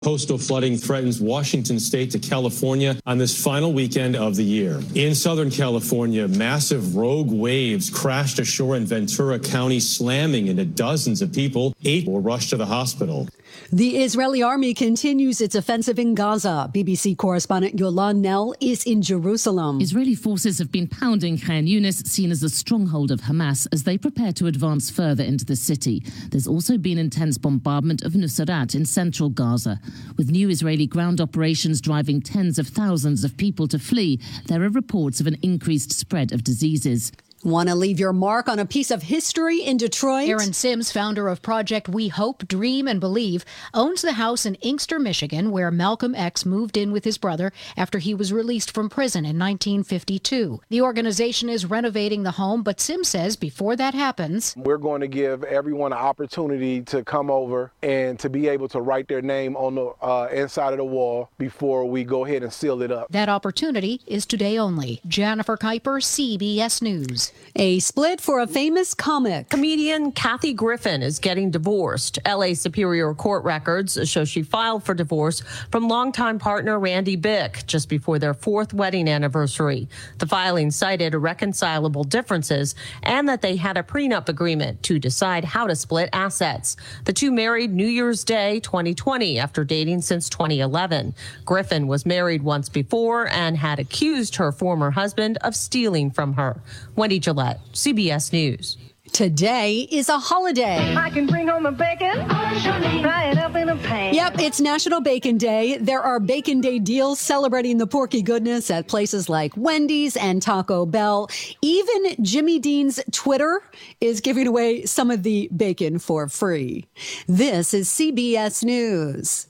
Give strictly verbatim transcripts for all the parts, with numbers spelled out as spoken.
Coastal flooding threatens Washington state to California on this final weekend of the year. In Southern California, massive rogue waves crashed ashore in Ventura County, slamming into dozens of people. Eight were rushed to the hospital. The Israeli army continues its offensive in Gaza. B B C correspondent Yolan Nell is in Jerusalem. Israeli forces have been pounding Khan Yunis, seen as a stronghold of Hamas, as they prepare to advance further into the city. There's also been intense bombardment of Nuseirat in central Gaza. With new Israeli ground operations driving tens of thousands of people to flee, there are reports of an increased spread of diseases. Want to leave your mark on a piece of history in Detroit? Aaron Sims, founder of Project We Hope, Dream, and Believe, owns the house in Inkster, Michigan, where Malcolm X moved in with his brother after he was released from prison in nineteen fifty-two. The organization is renovating the home, but Sims says before that happens, we're going to give everyone an opportunity to come over and to be able to write their name on the uh, inside of the wall before we go ahead and seal it up. That opportunity is today only. Jennifer Kuiper, C B S News. A split for a famous comic. Comedian Kathy Griffin is getting divorced. L A Superior Court records show she filed for divorce from longtime partner Randy Bick just before their fourth wedding anniversary. The filing cited irreconcilable differences and that they had a prenup agreement to decide how to split assets. The two married New Year's Day twenty twenty after dating since twenty eleven. Griffin was married once before and had accused her former husband of stealing from her. Wendy Gillette, C B S News. Today is a holiday. I can bring home the bacon, fry it up in a pan. Yep, it's National Bacon Day. There are Bacon Day deals celebrating the porky goodness at places like Wendy's and Taco Bell. Even Jimmy Dean's Twitter is giving away some of the bacon for free. This is C B S News.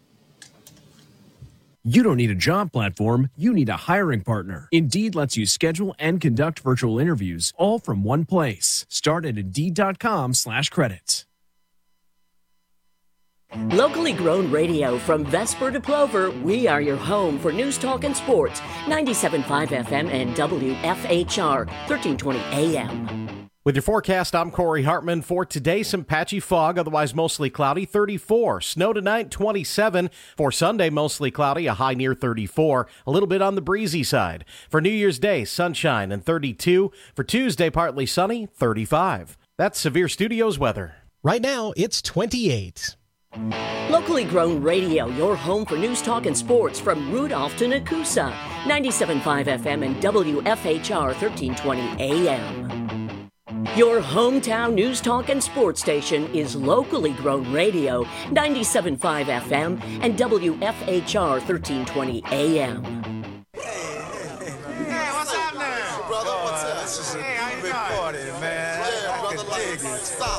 You don't need a job platform, you need a hiring partner. Indeed lets you schedule and conduct virtual interviews all from one place. Start at Indeed.com slash credits. Locally grown radio from Vesper to Plover, we are your home for news, talk, and sports. ninety-seven point five F M and W F H R, thirteen twenty A M. With your forecast, I'm Corey Hartman. For today, some patchy fog, otherwise mostly cloudy, thirty-four. Snow tonight, twenty-seven. For Sunday, mostly cloudy, a high near thirty-four. A little bit on the breezy side. For New Year's Day, sunshine and thirty-two. For Tuesday, partly sunny, thirty-five. That's Severe Studios weather. Right now, it's twenty-eight. Locally grown radio, your home for news, talk, and sports from Rudolph to Nakusa. ninety-seven point five F M and W F H R, thirteen twenty A M. Your hometown news, talk, and sports station is locally grown radio, ninety-seven point five F M and W F H R, thirteen twenty A M. Hey, what's up now? Brother, what's up? This is a hey, how you big party, man. Yeah, brother, I can dig it. Stop.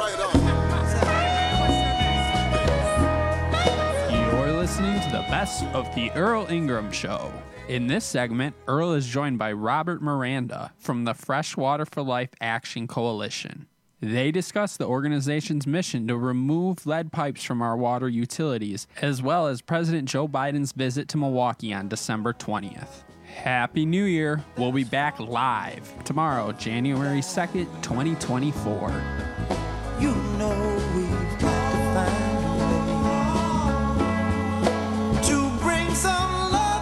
Right on. You're listening to the best of the Earl Ingram Show. In this segment, Earl is joined by Robert Miranda from the Freshwater for Life Action Coalition. They discuss the organization's mission to remove lead pipes from our water utilities, as well as President Joe Biden's visit to Milwaukee on December twentieth. Happy New Year! We'll be back live tomorrow, January second, twenty twenty-four. You know we've got to find a way to bring some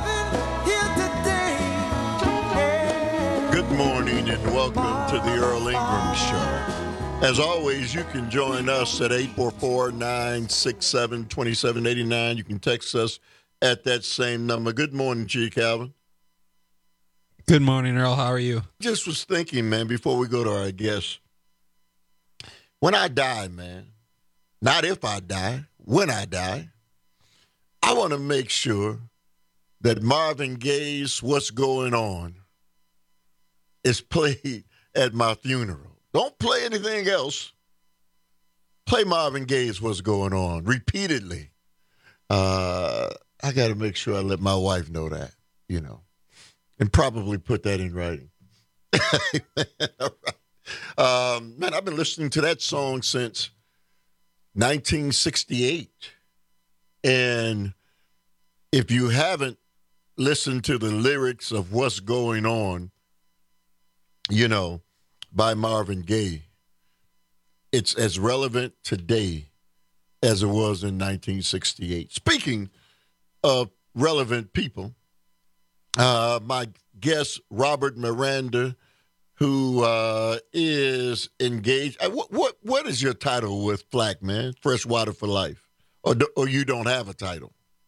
Good morning and welcome to the Earl Ingram Show. As always, you can join us at eight four four, nine six seven, two seven eight nine. You can text us at that same number. Good morning, G. Calvin. Good morning, Earl. How are you? Just was thinking, man, before we go to our guests, when I die, man, not if I die, when I die, I want to make sure that Marvin Gaye's What's Going On is played at my funeral. Don't play anything else. Play Marvin Gaye's What's Going On repeatedly. Uh, I got to make sure I let my wife know that, you know, and probably put that in writing. All right. Um, man, I've been listening to that song since nineteen sixty-eight. And if you haven't listened to the lyrics of What's Going On, you know, by Marvin Gaye, it's as relevant today as it was in nineteen sixty-eight. Speaking of relevant people, uh, my guest, Robert Miranda, who uh, is engaged. Uh, what, what what is your title with F L A C, man? Fresh Water for Life, or do, or you don't have a title?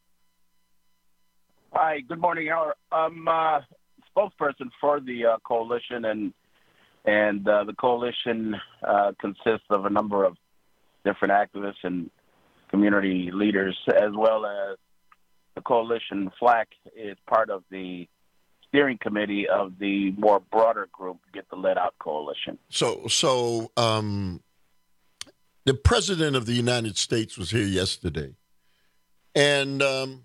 Hi, good morning, Howard. I'm uh, spokesperson for the uh, coalition, and and uh, the coalition uh, consists of a number of different activists and community leaders, as well as the coalition. F L A C is part of the steering committee of the more broader group, Get the Lead Out Coalition. So, so um, the President of the United States was here yesterday, and um,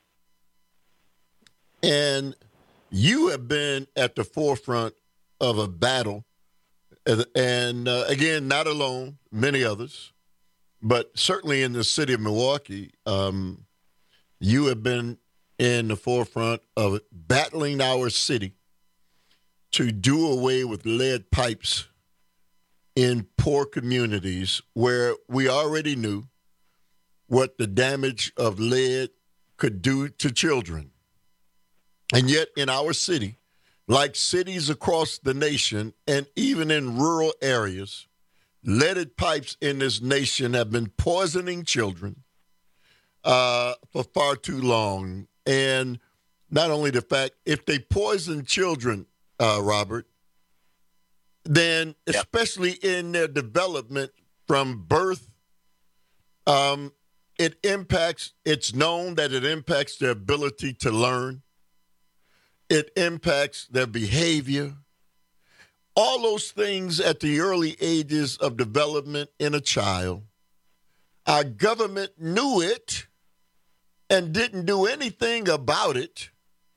and you have been at the forefront of a battle, and uh, again, not alone, many others, but certainly in the city of Milwaukee, um, you have been in the forefront of battling our city to do away with lead pipes in poor communities where we already knew what the damage of lead could do to children. And yet in our city, like cities across the nation and even in rural areas, leaded pipes in this nation have been poisoning children uh, for far too long. And not only the fact, if they poison children, uh, Robert, then especially in their development from birth, um, it impacts, it's known that it impacts their ability to learn. It impacts their behavior. All those things at the early ages of development in a child. Our government knew it and didn't do anything about it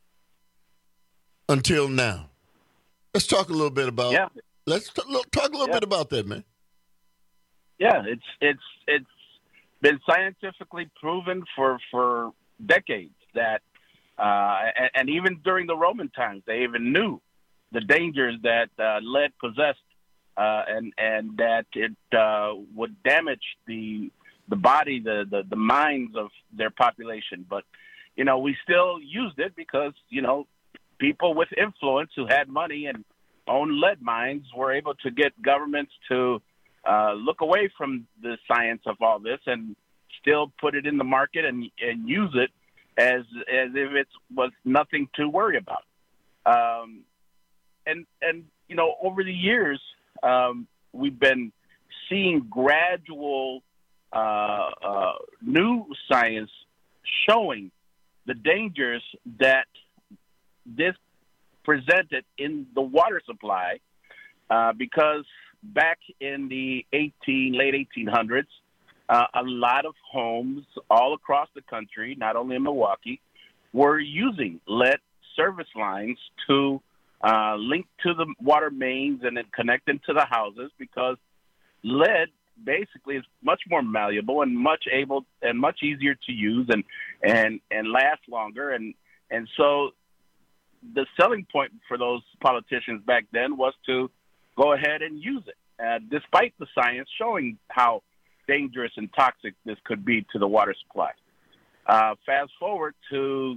until now. Let's talk a little bit about. Yeah. Let's t- talk a little yeah. bit about that, man. Yeah, it's it's it's been scientifically proven for for decades that, uh, and, and even during the Roman times, they even knew the dangers that uh, lead possessed, uh, and and that it uh, would damage the the body, the, the, the minds of their population. But, you know, we still used it because, you know, people with influence who had money and owned lead mines were able to get governments to uh, look away from the science of all this and still put it in the market and, and use it as as if it was nothing to worry about. Um, and, and, you know, over the years, um, we've been seeing gradual Uh, uh, new science showing the dangers that this presented in the water supply, uh, because back in the eighteen late eighteen hundreds, uh, a lot of homes all across the country, not only in Milwaukee, were using lead service lines to uh, link to the water mains and then connect them to the houses, because lead basically is much more malleable and much able and much easier to use and and and last longer, and and so the selling point for those politicians back then was to go ahead and use it, uh, despite the science showing how dangerous and toxic this could be to the water supply. Uh, fast forward to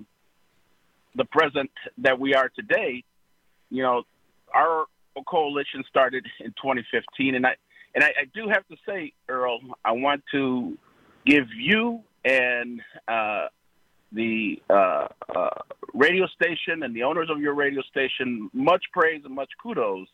the present that we are today. You know, our coalition started in twenty fifteen, and I. And I, I do have to say, Earl, I want to give you and uh, the uh, uh, radio station and the owners of your radio station much praise and much kudos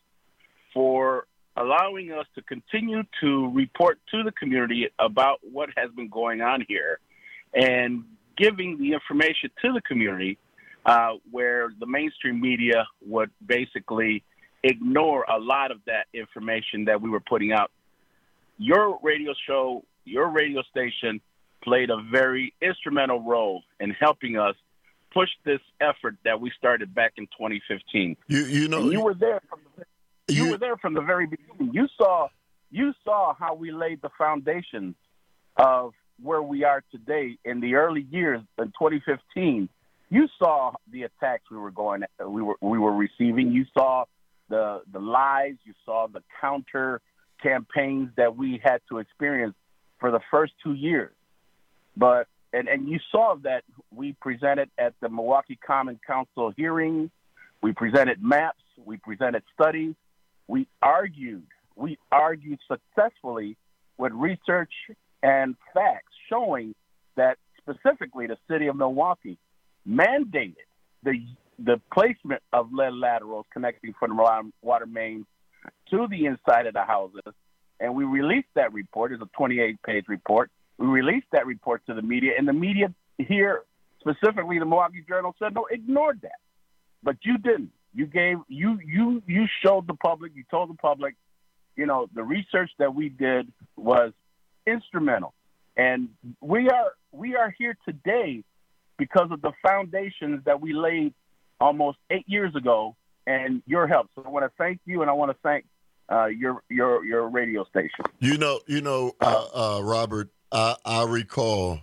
for allowing us to continue to report to the community about what has been going on here and giving the information to the community, uh, where the mainstream media would basically ignore a lot of that information that we were putting out. Your radio show, your radio station played a very instrumental role in helping us push this effort that we started back in twenty fifteen. You you know and you were there from the, you, you were there from the very beginning. You saw you saw how we laid the foundations of where we are today in the early years in twenty fifteen. You saw the attacks we were going we were we were receiving. You saw the the lies. You saw the counter campaigns that we had to experience for the first two years. But and, and you saw that we presented at the Milwaukee Common Council hearing, we presented maps, we presented studies, we argued, we argued successfully with research and facts showing that specifically the city of Milwaukee mandated the the placement of lead laterals connecting from the water mains to the inside of the houses. And we released that report. It's a twenty-eight page report. We released that report to the media, and the media here, specifically the Milwaukee Journal, said, no, ignored that. But you didn't. You gave, you, you, you showed the public, you told the public, you know, the research that we did was instrumental. And we are, we are here today because of the foundations that we laid almost eight years ago and your help. So I want to thank you, and I want to thank uh, your your your radio station. You know, you know, uh, uh, Robert, I, I recall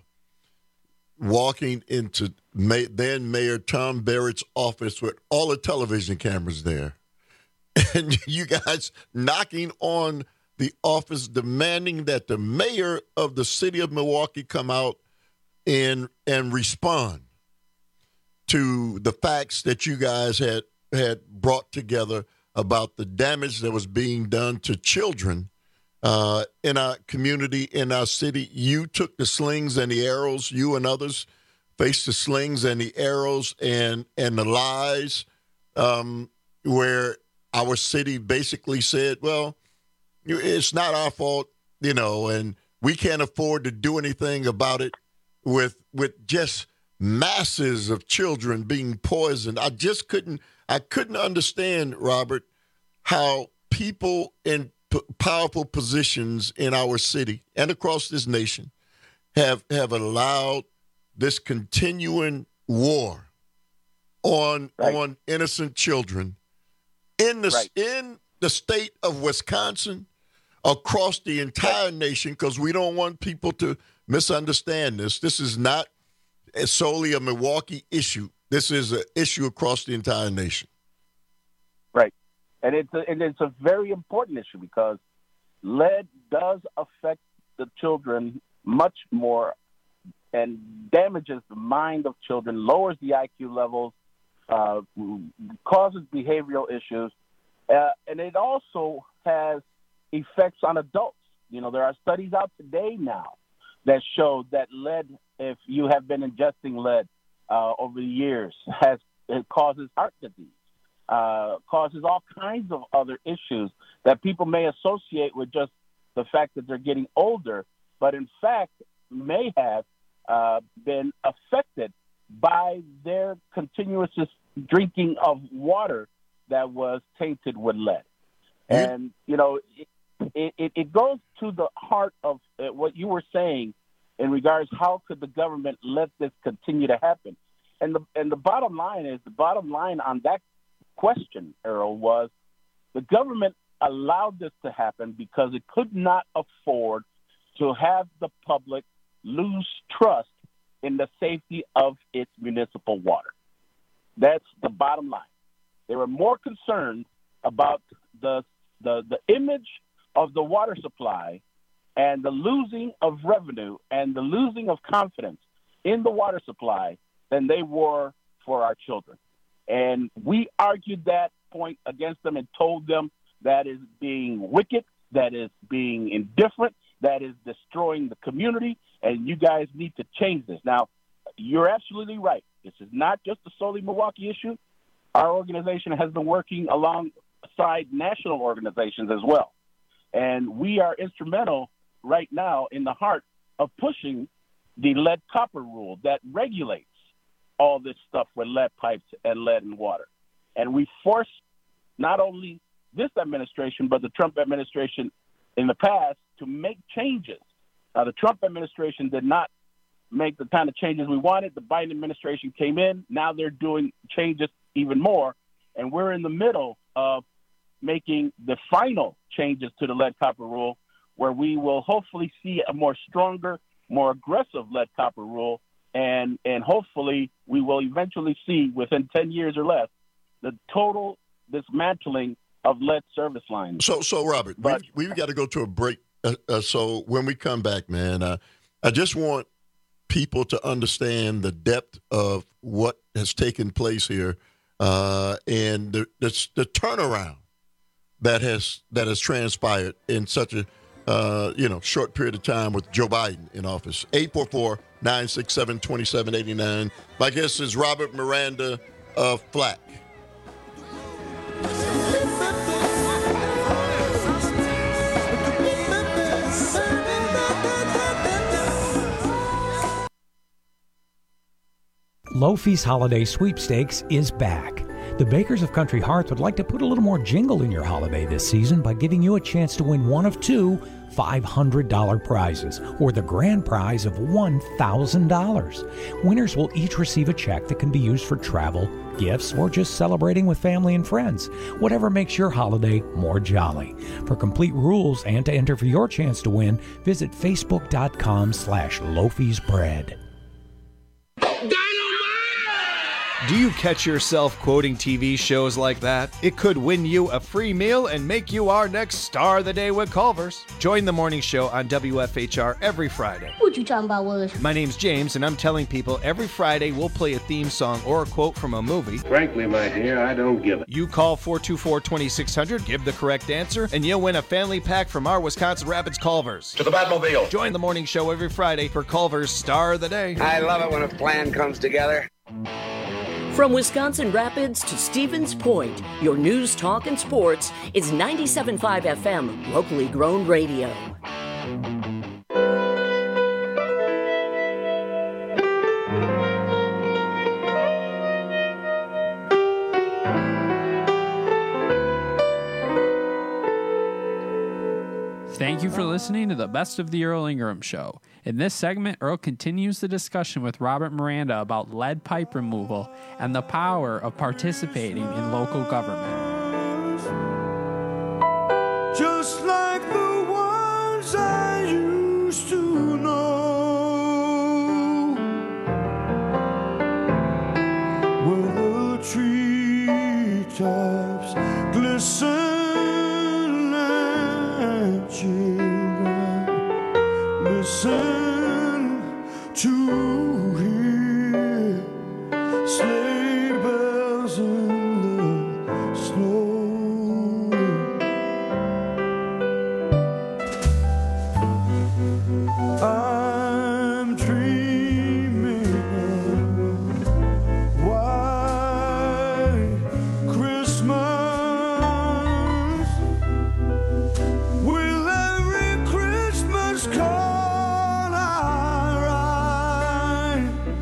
walking into May, then Mayor Tom Barrett's office with all the television cameras there, and you guys knocking on the office demanding that the mayor of the city of Milwaukee come out and and respond to the facts that you guys had had brought together about the damage that was being done to children uh, in our community, in our city. You took the slings and the arrows, you and others faced the slings and the arrows and, and the lies, um, where our city basically said, well, it's not our fault, you know, and we can't afford to do anything about it with with just masses of children being poisoned. I just couldn't, I couldn't understand, Robert, how people in p- powerful positions in our city and across this nation have have allowed this continuing war on right. on innocent children in the right. in the state of Wisconsin, across the entire right. nation, because we don't want people to misunderstand this. This is not solely a Milwaukee issue. This is an issue across the entire nation. Right. And it's a, and it's a very important issue because lead does affect the children much more and damages the mind of children, lowers the I Q levels, uh, causes behavioral issues, uh, and it also has effects on adults. You know, there are studies out today now that show that lead, if you have been ingesting lead uh, over the years, has it causes heart disease, uh, causes all kinds of other issues that people may associate with just the fact that they're getting older, but in fact may have uh, been affected by their continuous drinking of water that was tainted with lead. And, you know, it, it, it goes to the heart of uh, what you were saying in regards how could the government let this continue to happen. And the and the bottom line is, the bottom line on that question, Earl, was the government allowed this to happen because it could not afford to have the public lose trust in the safety of its municipal water. That's the bottom line. They were more concerned about the the, the image of the water supply and the losing of revenue and the losing of confidence in the water supply than they were for our children. And we argued that point against them and told them that is being wicked, that is being indifferent, that is destroying the community, and you guys need to change this. Now, you're absolutely right. This is not just a solely Milwaukee issue. Our organization has been working alongside national organizations as well. And we are instrumental right now in the heart of pushing the lead copper rule that regulates all this stuff with lead pipes and lead and water. And we force not only this administration, but the Trump administration in the past to make changes. Now, the Trump administration did not make the kind of changes we wanted. The Biden administration came in. Now they're doing changes even more. And we're in the middle of making the final changes to the lead copper rule, where we will hopefully see a more stronger, more aggressive lead copper rule. And, and hopefully we will eventually see within ten years or less the total dismantling of lead service lines. So, so Robert, but, we, we've got to go to a break Uh, uh, so when we come back, man, uh, I just want people to understand the depth of what has taken place here uh, and the, the the turnaround that has that has transpired in such a uh, you know short period of time with Joe Biden in office. eight four four, nine six seven, two seven eight nine. My guest is Robert Miranda of Flack. Lofi's Holiday Sweepstakes is back. The Bakers of Country Hearts would like to put a little more jingle in your holiday this season by giving you a chance to win one of two five hundred dollars prizes, or the grand prize of one thousand dollars. Winners will each receive a check that can be used for travel, gifts, or just celebrating with family and friends. Whatever makes your holiday more jolly. For complete rules and to enter for your chance to win, visit facebook.com slash Lofi's Bread. Do you catch yourself quoting T V shows like that? It could win you a free meal and make you our next star of the day with Culver's. Join the morning show on W F H R every Friday. What you talking about, Willis? My name's James, and I'm telling people every Friday we'll play a theme song or a quote from a movie. Frankly, my dear, I don't give it. You call four two four, two six zero zero, give the correct answer, and you'll win a family pack from our Wisconsin Rapids Culver's. To the Batmobile. Join the morning show every Friday for Culver's Star of the Day. I love it when a plan comes together. From Wisconsin Rapids to Stevens Point, your news, talk, and sports is ninety-seven point five F M, locally grown radio. Thank you for listening to the Best of the Earl Ingram Show. In this segment, Earl continues the discussion with Robert Miranda about lead pipe removal and the power of participating in local government. Just like the ones I used to know, where the treetops glisten and children listen to hear sleigh bells in the snow. I'm dreaming of a white Christmas with every Christmas card I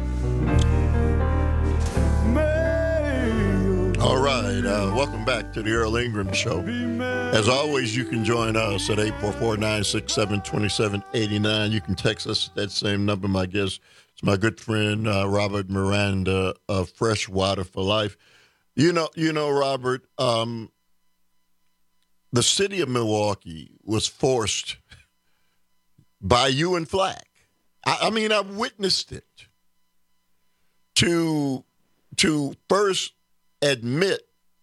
write. All right, uh, welcome back to the Earl Ingram Show. As always, you can join us at eight four four, nine six seven, two seven eight nine. You can text us at that same number. My guest is my good friend, uh, Robert Miranda of Fresh Water for Life. You know, you know, Robert, um, the city of Milwaukee was forced by you and Flack. I, I mean, I've witnessed it. To, to first admit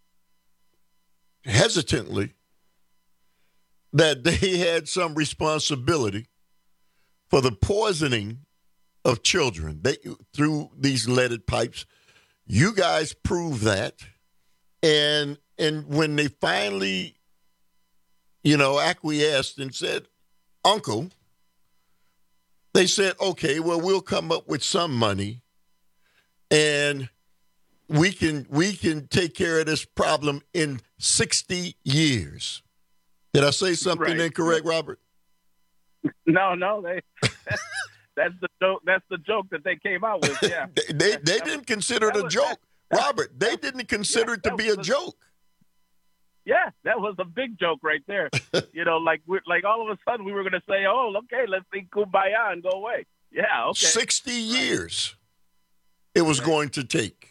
hesitantly that they had some responsibility for the poisoning of children they, through these leaded pipes. You guys proved that. And and when they finally, you know, acquiesced and said, Uncle, they said, okay, well, we'll come up with some money and we can we can take care of this problem in sixty years. Did I say something Right. incorrect, Robert? No, no, they. That's the joke. That's the joke that they came out with. Yeah, They they, they didn't consider it a joke, Robert. They didn't consider it to be a joke. yeah, that was a big joke right there. You know, like we're like all of a sudden we were going to say, "Oh, okay, let's sing Kumbaya and go away." Yeah, okay. Sixty years it was going to take.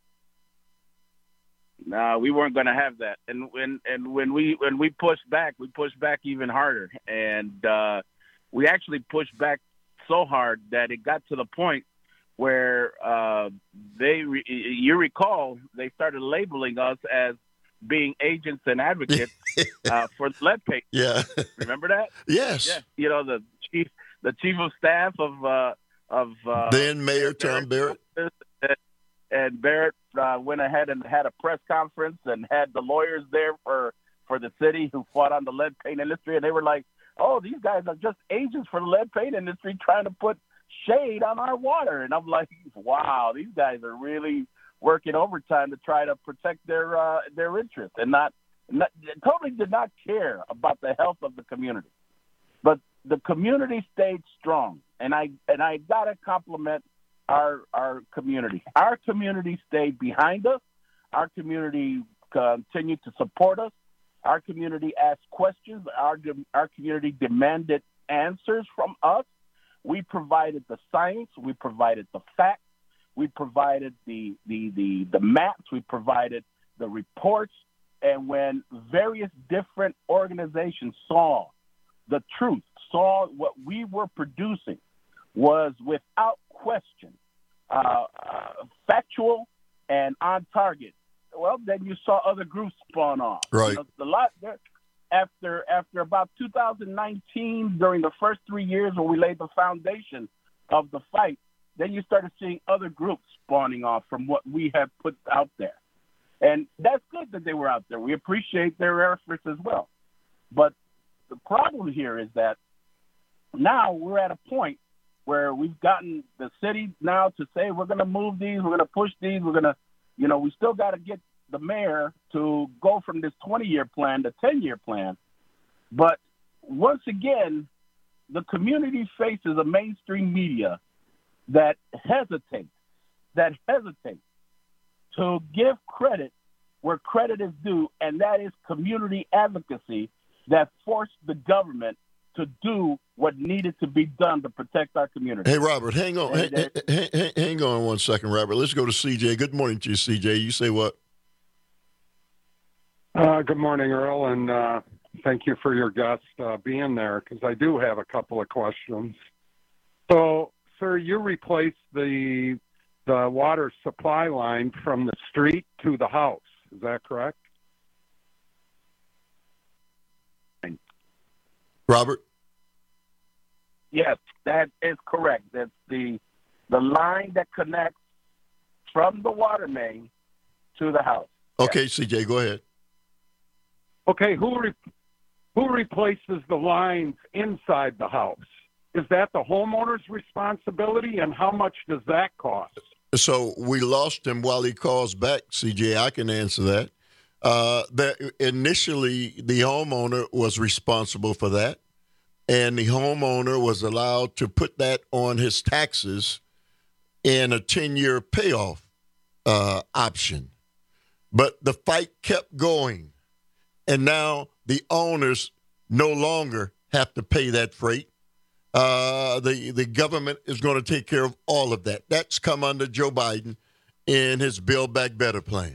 No, we weren't going to have that. And when and when we when we pushed back, we pushed back even harder, and uh, we actually pushed back so hard that it got to the point where uh, they, re- you recall, they started labeling us as being agents and advocates uh, for lead paint. Yeah. Remember that? Yes. Yeah. You know, the chief, the chief of staff of uh, of uh, then Mayor Tom Barrett. And Barrett uh, went ahead and had a press conference and had the lawyers there for, for the city who fought on the lead paint industry. And they were like, oh, these guys are just agents for the lead paint industry trying to put shade on our water. And I'm like, wow, these guys are really working overtime to try to protect their uh, their interests and not, not totally did not care about the health of the community. But the community stayed strong. And I and I got to compliment Our our community. Our community stayed behind us. Our community continued to support us. Our community asked questions. Our our community demanded answers from us. We provided the science. We provided the facts. We provided the the the, the maps. We provided the reports. And when various different organizations saw the truth, saw what we were producing was without question Uh, uh, factual and on target. Well, then you saw other groups spawn off. Right. You know, the lot there, after after about two thousand nineteen, during the first three years when we laid the foundation of the fight, then you started seeing other groups spawning off from what we had put out there, and that's good that they were out there. We appreciate their efforts as well. But the problem here is that now we're at a point where we've gotten the city now to say we're going to move these, we're going to push these, we're going to, you know, we still got to get the mayor to go from this twenty-year plan to ten-year plan. But once again, the community faces a mainstream media that hesitates, that hesitates to give credit where credit is due, and that is community advocacy that forced the government to do what needed to be done to protect our community. Hey, Robert, hang on. Hang, hang, hang, hang on one second, Robert. Let's go to C J. Good morning to you, C J. You say what? Uh, good morning, Earl, and uh, thank you for your guest uh, being there, because I do have a couple of questions. So, sir, you replaced the the water supply line from the street to the house. Is that correct? Robert? Yes, that is correct. That's the the line that connects from the water main to the house. Okay, C J, go ahead. Okay, who re- who replaces the lines inside the house? Is that the homeowner's responsibility, and how much does that cost? So we lost him while he calls back, C J. I can answer that. Uh, that initially, the homeowner was responsible for that, and the homeowner was allowed to put that on his taxes in a ten-year payoff uh, option. But the fight kept going, and now the owners no longer have to pay that freight. Uh, the, the government is going to take care of all of that. That's come under Joe Biden in his Build Back Better plan.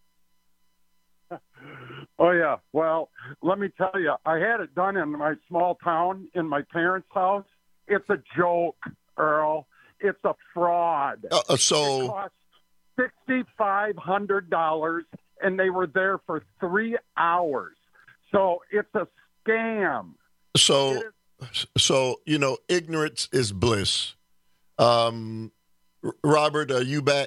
Oh, yeah. Well, let me tell you, I had it done in my small town, in my parents' house. It's a joke, Earl. It's a fraud. Uh, so it cost six thousand five hundred dollars, and they were there for three hours. So it's a scam. So, so you know, ignorance is bliss. Um, Robert, are you back?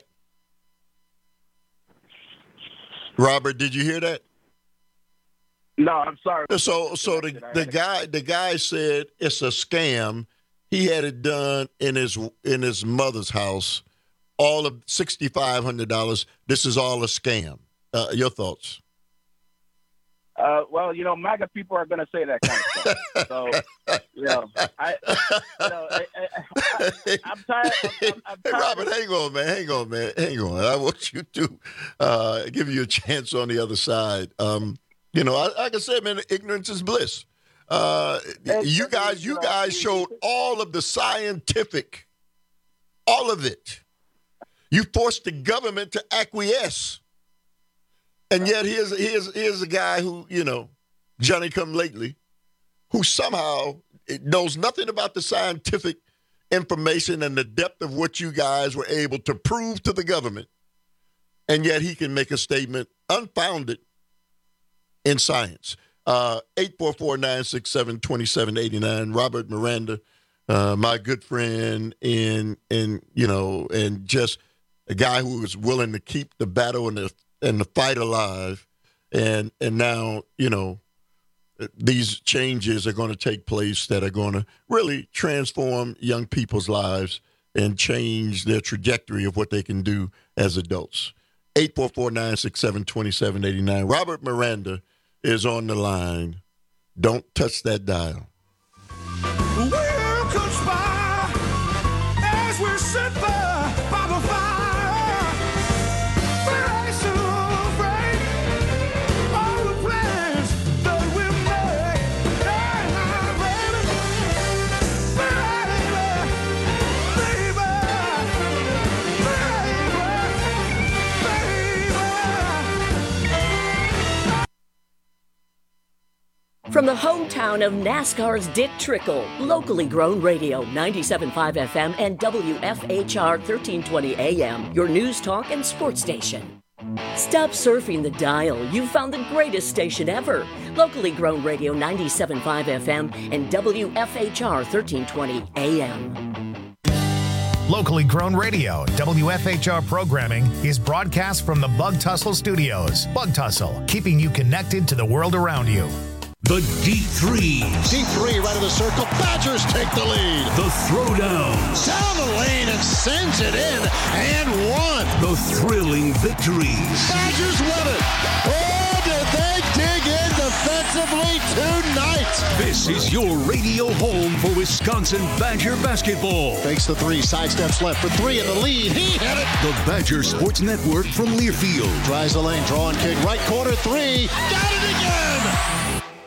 Robert, did you hear that? No, I'm sorry. So, so the, the guy, the guy said it's a scam. He had it done in his in his mother's house. All of sixty five hundred dollars. This is all a scam. Uh, your thoughts? Uh, well, you know, MAGA people are going to say that kind of stuff. So, you know, I, you know, I, I, I, I'm tired. I'm, I'm Hey, tired. Robert, hang on, man. Hang on, man. Hang on. I want you to uh, give you a chance on the other side. Um, you know, I, like I said, man, ignorance is bliss. Uh, you guys, you guys showed all of the scientific, all of it. You forced the government to acquiesce. And yet here's, here's, here's a guy who, you know, Johnny come lately, who somehow knows nothing about the scientific information and the depth of what you guys were able to prove to the government. And yet he can make a statement unfounded in science. Uh, eight four four, nine six seven, two seven eight nine. Robert Miranda, uh, my good friend, and, and, you know, and just a guy who was willing to keep the battle and the, and the fight alive. And, and now, you know, these changes are going to take place that are going to really transform young people's lives and change their trajectory of what they can do as adults. eight four four, nine six seven, two seven eight nine. Robert Miranda is on the line. Don't touch that dial. Well, conspire as we sit there by the fire. I celebrate all the plans that we made. Hey, now, baby, baby, baby, baby. From the hometown of NASCAR's Dick Trickle, locally grown radio, ninety-seven point five F M and W F H R thirteen twenty A M, your news talk and sports station. Stop surfing the dial. You've found the greatest station ever. Locally grown radio, ninety-seven point five F M and W F H R thirteen twenty A M. Locally grown radio, W F H R programming is broadcast from the Bug Tussle Studios. Bug Tussle, keeping you connected to the world around you. The deep threes. Deep three right of the circle. Badgers take the lead. The throwdowns. Down the lane and sends it in and one. The thrilling victories. Badgers win it. Oh, did they dig in defensively tonight? This is your radio home for Wisconsin Badger basketball. Fakes the three, sidesteps left for three in the lead. He hit it. The Badger Sports Network from Learfield. Drives the lane, draw and kick, right corner three. Got it again.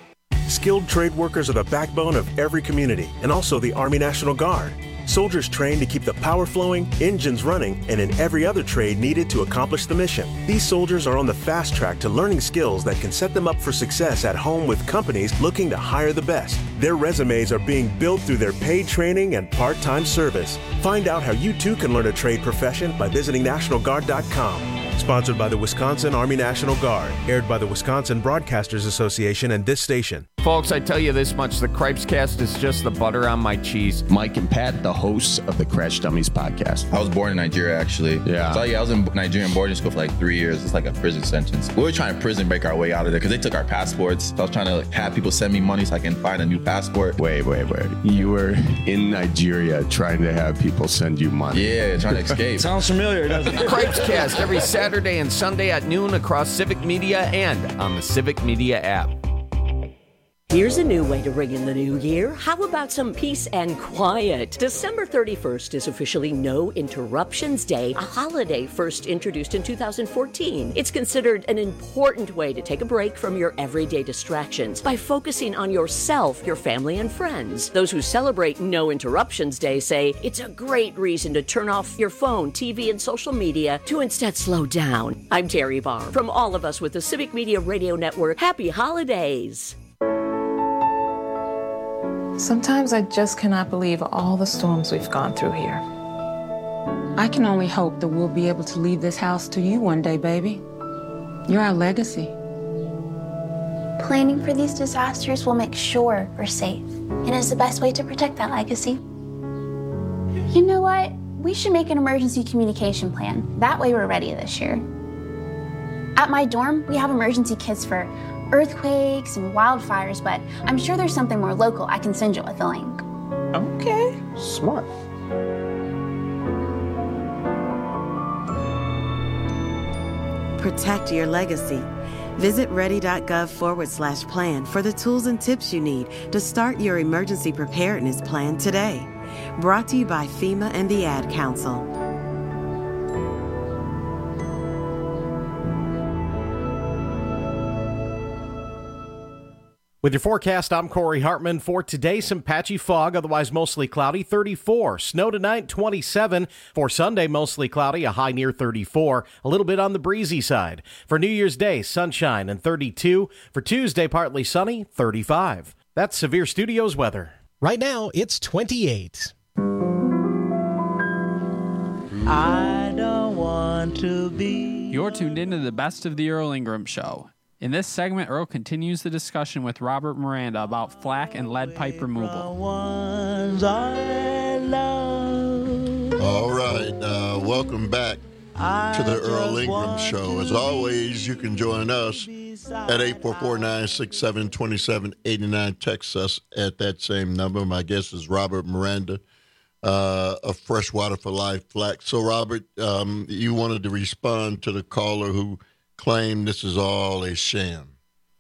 Skilled trade workers are the backbone of every community, and also the Army National Guard. Soldiers trained to keep the power flowing, engines running, and in every other trade needed to accomplish the mission. These soldiers are on the fast track to learning skills that can set them up for success at home with companies looking to hire the best. Their resumes are being built through their paid training and part-time service. Find out how you too can learn a trade profession by visiting National Guard dot com. Sponsored by the Wisconsin Army National Guard. Aired by the Wisconsin Broadcasters Association and this station. Folks, I tell you this much, the Cripescast is just the butter on my cheese. Mike and Pat, the hosts of the Crash Dummies podcast. I was born in Nigeria, actually. Yeah. So, yeah, I was in Nigerian boarding school for like three years. It's like a prison sentence. We were trying to prison break our way out of there because they took our passports. So I was trying to like, have people send me money so I can find a new passport. Wait, wait, wait. You were in Nigeria trying to have people send you money. Yeah, trying to escape. Sounds familiar, doesn't it? Cripescast every Saturday and Sunday at noon across Civic Media and on the Civic Media app. Here's a new way to ring in the new year. How about some peace and quiet? December thirty-first is officially No Interruptions Day, a holiday first introduced in two thousand fourteen. It's considered an important way to take a break from your everyday distractions by focusing on yourself, your family, and friends. Those who celebrate No Interruptions Day say it's a great reason to turn off your phone, T V, and social media to instead slow down. I'm Terry Barr. From all of us with the Civic Media Radio Network, happy holidays. Sometimes I just cannot believe all the storms we've gone through here. I can only hope that we'll be able to leave this house to you one day, baby. You're our legacy. Planning for these disasters will make sure we're safe, and is the best way to protect that legacy. You know what? We should make an emergency communication plan. That way we're ready this year. At my dorm, we have emergency kits for earthquakes and wildfires, but I'm sure there's something more local. I can send you with a link. Okay. Smart. Protect your legacy. Visit ready.gov forward slash plan for the tools and tips you need to start your emergency preparedness plan today. Brought to you by FEMA and the Ad Council. With your forecast, I'm Corey Hartman. For today, some patchy fog, otherwise mostly cloudy, thirty-four. Snow tonight, twenty-seven. For Sunday, mostly cloudy, a high near thirty-four. A little bit on the breezy side. For New Year's Day, sunshine and thirty-two. For Tuesday, partly sunny, thirty-five. That's Severe Studios weather. Right now, it's twenty-eight. I don't want to be. You're tuned into the Best of the Earl Ingram Show. In this segment, Earl continues the discussion with Robert Miranda about flak and lead pipe removal. All right, uh, welcome back to the Earl Ingram Show. As always, you can join us at eight four four, nine six seven, two seven eight nine. Text us at that same number. My guest is Robert Miranda uh, of Freshwater for Life Flak. So, Robert, um, you wanted to respond to the caller who claimed this is all a sham.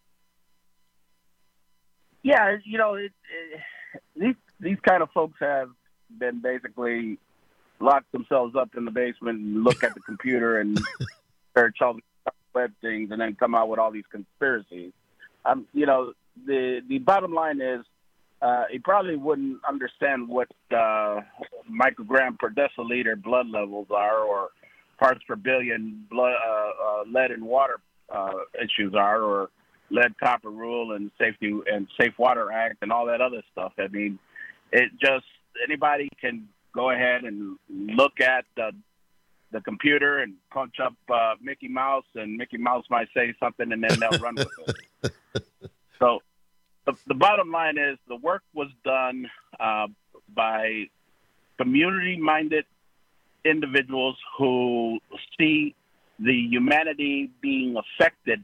Yeah, you know, it, it, these these kind of folks have been basically locked themselves up in the basement and look at the computer and search all the web things and then come out with all these conspiracies. Um, you know, the the bottom line is uh, he probably wouldn't understand what uh, microgram per deciliter blood levels are or parts per billion blood, uh, uh, lead and water uh, issues are, or lead copper rule and safety and Safe Water Act and all that other stuff. I mean, it just anybody can go ahead and look at the the computer and punch up uh, Mickey Mouse, and Mickey Mouse might say something, and then they'll run with it. So the, the bottom line is the work was done uh, by community-minded individuals who see the humanity being affected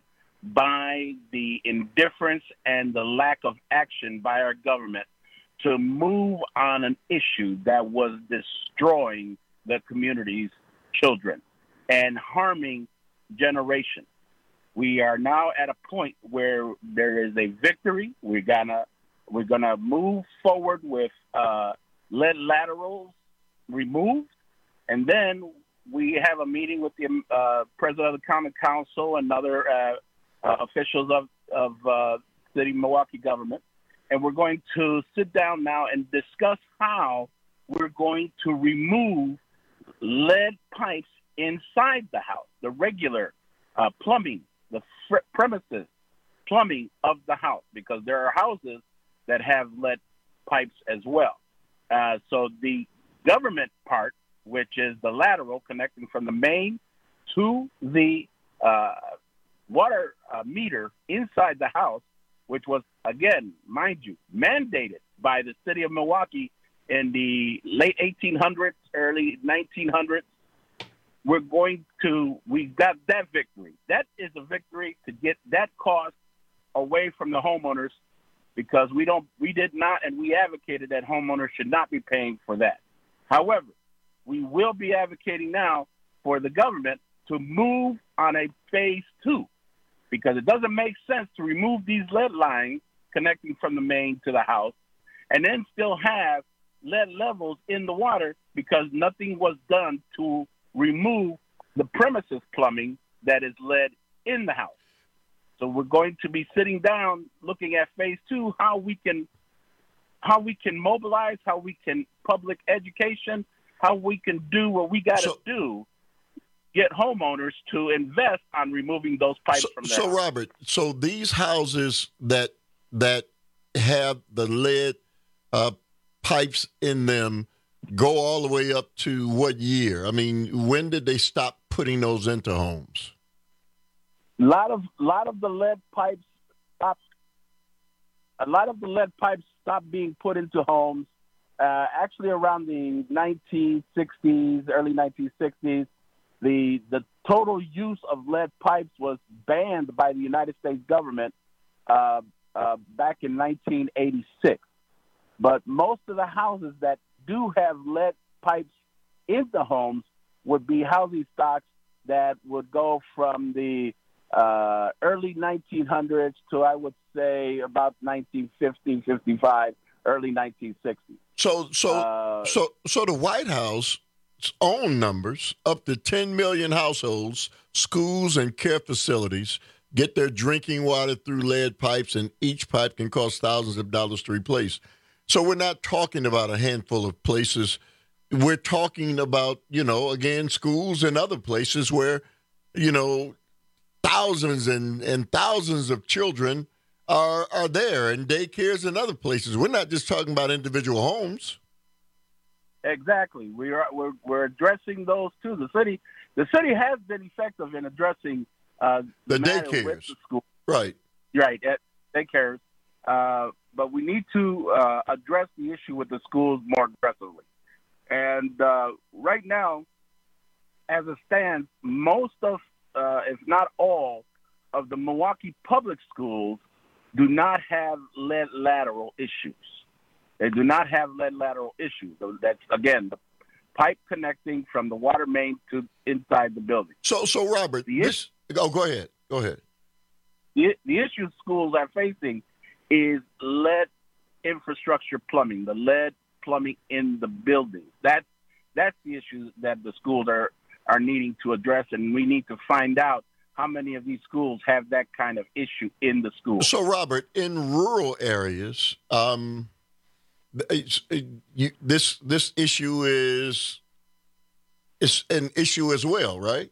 by the indifference and the lack of action by our government to move on an issue that was destroying the community's children and harming generations. We are now at a point where there is a victory. We're gonna we're gonna move forward with uh, lead laterals removed. And then we have a meeting with the uh, president of the Common Council and other uh, uh, officials of, of uh, city Milwaukee government. And we're going to sit down now and discuss how we're going to remove lead pipes inside the house, the regular uh, plumbing, the fr- premises plumbing of the house, because there are houses that have lead pipes as well. Uh, so the government part, which is the lateral connecting from the main to the uh, water uh, meter inside the house, which was, again, mind you, mandated by the city of Milwaukee in the late eighteen hundreds, early nineteen hundreds. We're going to, we got that victory. That is a victory to get that cost away from the homeowners, because we don't, we did not, and we advocated that homeowners should not be paying for that. However, we will be advocating now for the government to move on a phase two, because it doesn't make sense to remove these lead lines connecting from the main to the house and then still have lead levels in the water because nothing was done to remove the premises plumbing that is lead in the house. So we're going to be sitting down looking at phase two, how we can how we can mobilize, how we can public education, how we can do what we got to so, do, get homeowners to invest on removing those pipes so, from their So, house. Robert, so these houses that that have the lead uh, pipes in them go all the way up to what year? I mean, when did they stop putting those into homes? A lot of lot of the lead pipes stopped. A lot of the lead pipes stopped being put into homes. Uh, actually, around the nineteen sixties, early nineteen sixties, the the total use of lead pipes was banned by the United States government uh, uh, back in nineteen eighty-six. But most of the houses that do have lead pipes in the homes would be housing stocks that would go from the uh, early nineteen hundreds to, I would say, about nineteen fifty, fifty-five, early nineteen sixties. So, so, uh, so, so the White House own numbers, up to ten million households, schools, and care facilities get their drinking water through lead pipes, and each pipe can cost thousands of dollars to replace. So we're not talking about a handful of places. We're talking about, you know, again, schools and other places where, you know, thousands and, and thousands of children are are there, and daycares and other places. We're not just talking about individual homes. Exactly. We are we're, we're addressing those too. The city the city has been effective in addressing uh, the matter daycares. with the school. Right. Right, at daycares. Uh, but we need to uh, address the issue with the schools more aggressively. And uh, right now, as it stands, most of, uh, if not all, of the Milwaukee public schools do not have lead lateral issues. They do not have lead lateral issues. So that's, again, the pipe connecting from the water main to inside the building. So, so Robert, the this, oh, go ahead. Go ahead. The, the issue schools are facing is lead infrastructure plumbing, the lead plumbing in the building. That's, that's the issue that the schools are, are needing to address, and we need to find out how many of these schools have that kind of issue in the school. So, Robert, in rural areas, um, it's, it, you, this this issue is is an issue as well, right?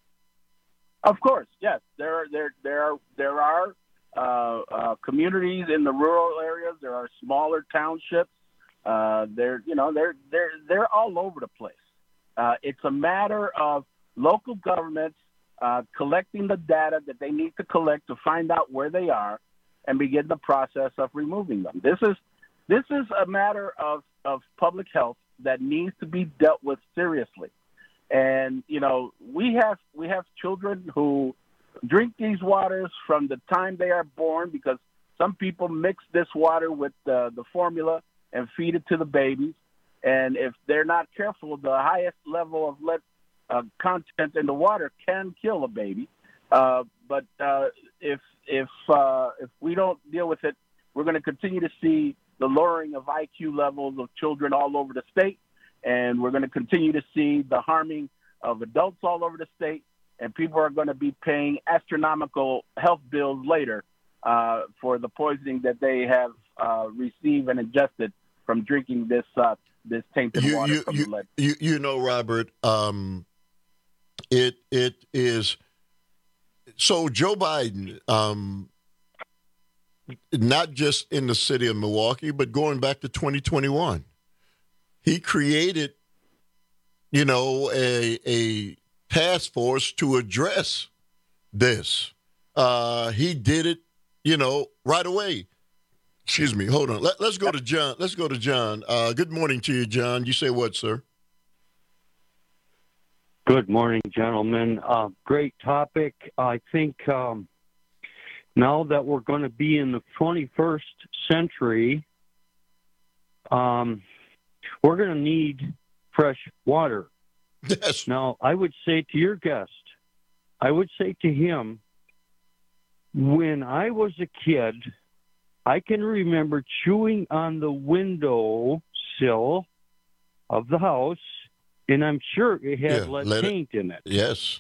Of course, yes. There are there there are there are uh, uh, communities in the rural areas. There are smaller townships. Uh, they're you know they're they're they're all over the place. Uh, it's a matter of local governments uh, collecting the data that they need to collect to find out where they are and begin the process of removing them. This is this is a matter of, of public health that needs to be dealt with seriously. And you know we have we have children who drink these waters from the time they are born, because some people mix this water with the, the formula and feed it to the babies. And if they're not careful, the highest level of lead uh, content in the water can kill a baby. Uh, but uh, if if uh, if we don't deal with it, we're going to continue to see the lowering of I Q levels of children all over the state, and we're going to continue to see the harming of adults all over the state, and people are going to be paying astronomical health bills later uh, for the poisoning that they have uh, received and ingested from drinking this uh, this tainted you, water you, from you, the lead. You, you know, Robert, um, it it is so Joe Biden, um, not just in the city of Milwaukee, but going back to twenty twenty-one, he created, you know, a a task force to address this. Uh, he did it, you know, right away. Excuse me. Hold on. Let, let's go to John. Let's go to John. Uh, good morning to you, John. You say what, sir? Good morning, gentlemen. Uh, great topic. I think um, now that we're going to be in the twenty-first century, um, we're going to need fresh water. Yes. Now, I would say to your guest, I would say to him, when I was a kid, I can remember chewing on the window sill of the house, and I'm sure it had Yeah, lead let it- paint in it. Yes.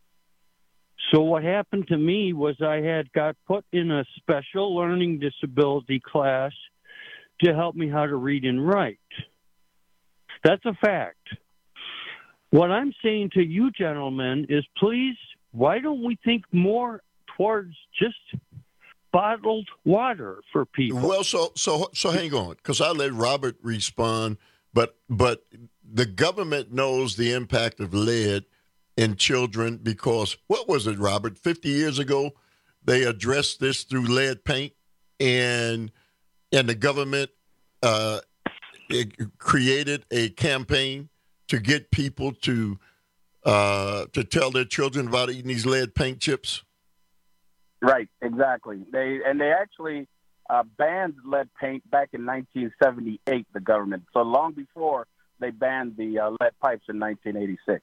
So what happened to me was I had got put in a special learning disability class to help me how to read and write. That's a fact. What I'm saying to you gentlemen is, please, why don't we think more towards just bottled water for people? Well, so so so hang on, because I let Robert respond, but but the government knows the impact of lead in children because what was it, Robert? Fifty years ago, they addressed this through lead paint, and and the government uh, it created a campaign to get people to uh, to tell their children about eating these lead paint chips. Right, exactly. They and they actually uh, banned lead paint back in nineteen seventy-eight. The government, so long before they banned the uh, lead pipes in nineteen eighty-six.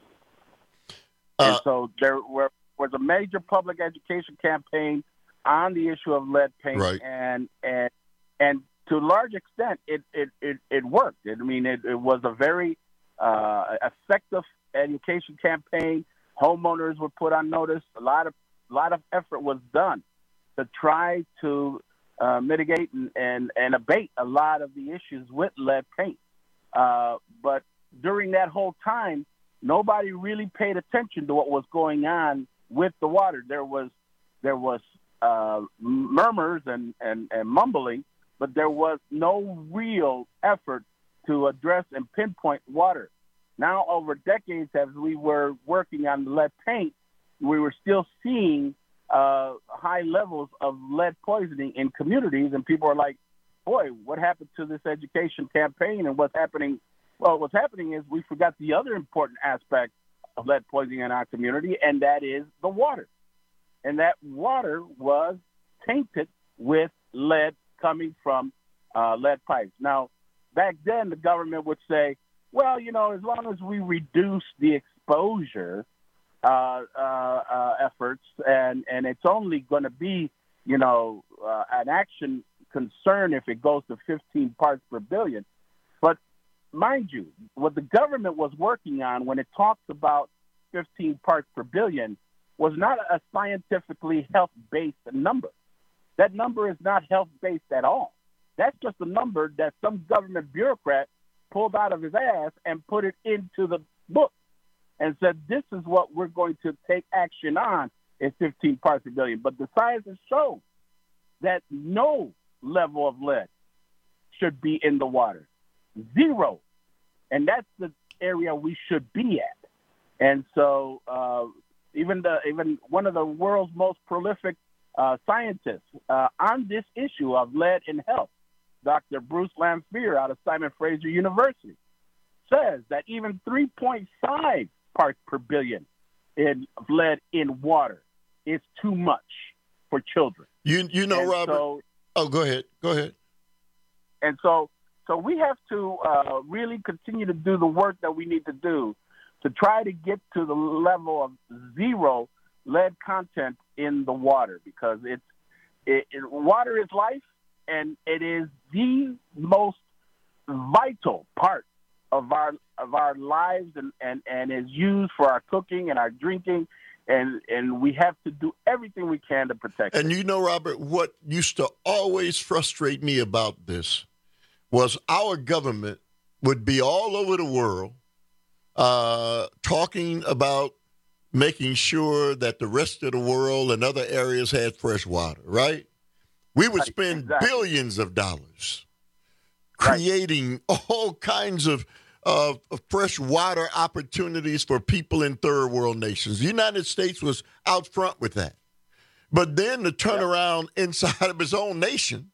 Uh, and so there were, was a major public education campaign on the issue of lead paint, Right. and and and to a large extent, it it it, it worked. It, I mean, it, it was a very uh, effective education campaign. Homeowners were put on notice. A lot of A lot of effort was done to try to uh, mitigate and, and, and abate a lot of the issues with lead paint. Uh, but during that whole time, nobody really paid attention to what was going on with the water. There was there was uh, murmurs and, and, and mumbling, but there was no real effort to address and pinpoint water. Now, over decades, as we were working on lead paint, we were still seeing uh, high levels of lead poisoning in communities, and people are like, boy, what happened to this education campaign and what's happening? Well, what's happening is we forgot the other important aspect of lead poisoning in our community, and that is the water. And that water was tainted with lead coming from uh, lead pipes. Now, back then, the government would say, well, you know, as long as we reduce the exposure uh, uh, uh, efforts, and, and it's only going to be, you know, uh, an action concern if it goes to fifteen parts per billion. But mind you, what the government was working on when it talks about fifteen parts per billion was not a scientifically health-based number. That number is not health-based at all. That's just a number that some government bureaucrat pulled out of his ass and put it into the book and said, this is what we're going to take action on is fifteen parts per billion. But the science has shown that no level of lead should be in the water. Zero. And that's the area we should be at. And so uh, even the even one of the world's most prolific uh, scientists uh, on this issue of lead in health, Doctor Bruce Lanphier out of Simon Fraser University, says that even three point five parts per billion in lead in water is too much for children. You you know, and Robert. So, oh, go ahead. Go ahead. And so, so we have to uh, really continue to do the work that we need to do to try to get to the level of zero lead content in the water, because it's it, it, water is life, and it is the most vital part of our of our lives, and, and, and is used for our cooking and our drinking, and and we have to do everything we can to protect and it. And you know, Robert, what used to always frustrate me about this was our government would be all over the world uh, talking about making sure that the rest of the world and other areas had fresh water, right? We would spend exactly. billions of dollars creating right. all kinds of, of, of fresh water opportunities for people in third world nations. The United States was out front with that. But then to turn yep. around inside of his own nation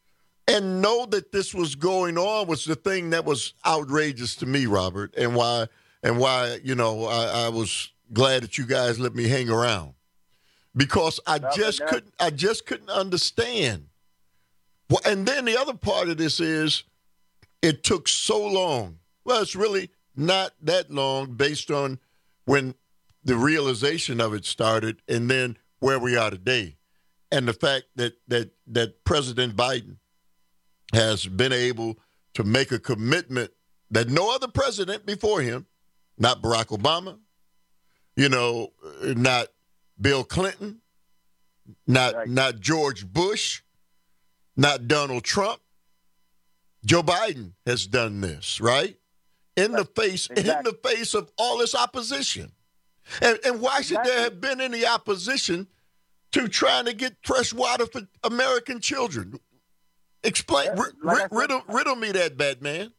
and know that this was going on was the thing that was outrageous to me, Robert, and why, and why you know, I, I was glad that you guys let me hang around. Because I well, just couldn't, I just couldn't understand. Well, and then the other part of this is, it took so long. Well, it's really not that long based on when the realization of it started, and then where we are today, and the fact that that that President Biden has been able to make a commitment that no other president before him, not Barack Obama, you know, not Bill Clinton, not right. not George Bush, not Donald Trump. Joe Biden has done this, right? In right. the face, exactly. in the face of all this opposition. And, and why should exactly. there have been any opposition to trying to get fresh water for American children? Explain, yeah, like r- said, riddle, riddle me that, Batman.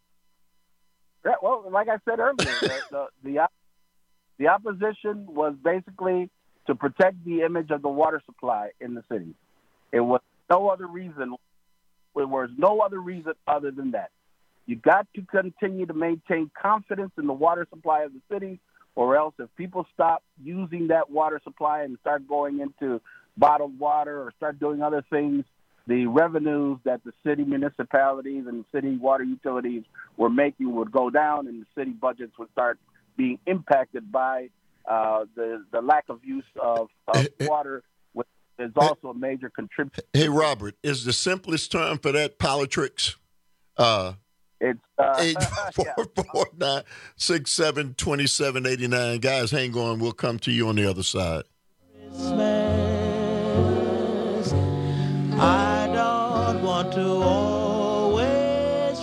Yeah, well, like I said earlier, the, the, the the opposition was basically to protect the image of the water supply in the city. It was no other reason. There was no other reason other than that. You got to continue to maintain confidence in the water supply of the city, or else if people stop using that water supply and start going into bottled water or start doing other things, the revenues that the city municipalities and city water utilities were making would go down, and the city budgets would start being impacted by uh, the the lack of use of, of water, which is also a major contributor. Hey, Robert, is the simplest term for that politics? Uh, it's uh, eight four four nine six seven two seven eight nine. Guys, hang on. We'll come to you on the other side. Christmas, I don't want to always